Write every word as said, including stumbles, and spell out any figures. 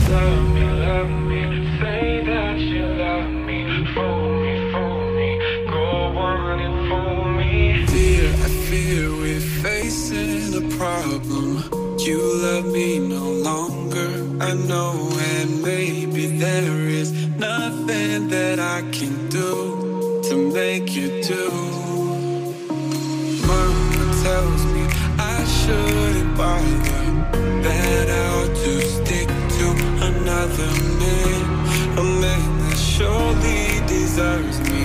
Love me, love me, say that you love me. Fool me, fool me, go on and fool me. Fear, I fear we're facing a problem. You love me no longer, I know, and maybe there is nothing that I can do to make you do. Mama tells me I shouldn't bother, that I ought to stick to another man, a man that surely deserves me.